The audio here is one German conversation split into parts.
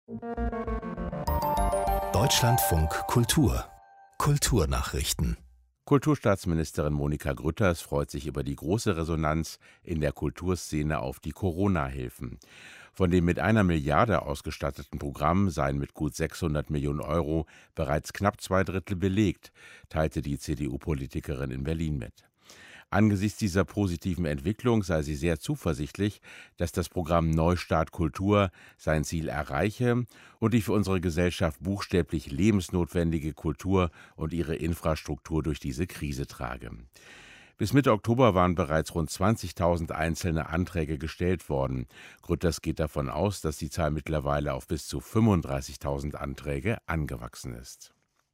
Deutschlandfunk Kultur Kulturnachrichten. Kulturstaatsministerin Monika Grütters freut sich über die große Resonanz in der Kulturszene auf die Corona-Hilfen. Von dem mit 1 Milliarde ausgestatteten Programm seien mit gut 600 Millionen Euro bereits knapp 2/3 belegt, teilte die CDU-Politikerin in Berlin mit. Angesichts dieser positiven Entwicklung sei sie sehr zuversichtlich, dass das Programm Neustart Kultur sein Ziel erreiche und die für unsere Gesellschaft buchstäblich lebensnotwendige Kultur und ihre Infrastruktur durch diese Krise trage. Bis Mitte Oktober waren bereits rund 20.000 einzelne Anträge gestellt worden. Grütters geht davon aus, dass die Zahl mittlerweile auf bis zu 35.000 Anträge angewachsen ist.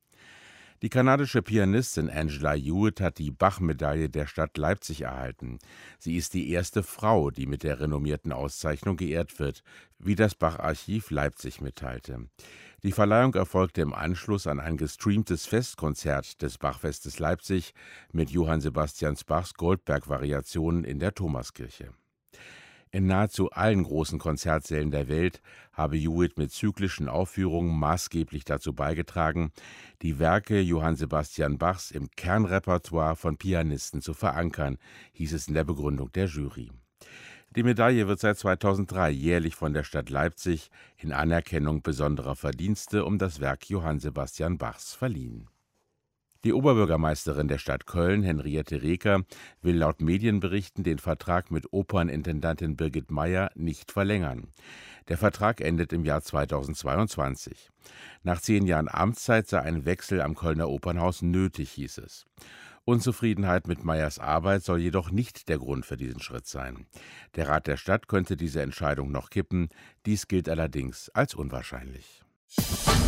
Die kanadische Pianistin Angela Hewitt hat die Bach-Medaille der Stadt Leipzig erhalten. Sie ist die erste Frau, die mit der renommierten Auszeichnung geehrt wird, wie das Bach-Archiv Leipzig mitteilte. Die Verleihung erfolgte im Anschluss an ein gestreamtes Festkonzert des Bachfestes Leipzig mit Johann Sebastian Bachs Goldberg-Variationen in der Thomaskirche. In nahezu allen großen Konzertsälen der Welt habe Hewitt mit zyklischen Aufführungen maßgeblich dazu beigetragen, die Werke Johann Sebastian Bachs im Kernrepertoire von Pianisten zu verankern, hieß es in der Begründung der Jury. Die Medaille wird seit 2003 jährlich von der Stadt Leipzig in Anerkennung besonderer Verdienste um das Werk Johann Sebastian Bachs verliehen. Die Oberbürgermeisterin der Stadt Köln, Henriette Reker, will laut Medienberichten den Vertrag mit Opernintendantin Birgit Meyer nicht verlängern. Der Vertrag endet im Jahr 2022. Nach 10 Jahren Amtszeit sei ein Wechsel am Kölner Opernhaus nötig, hieß es. Unzufriedenheit mit Meyers Arbeit soll jedoch nicht der Grund für diesen Schritt sein. Der Rat der Stadt könnte diese Entscheidung noch kippen. Dies gilt allerdings als unwahrscheinlich.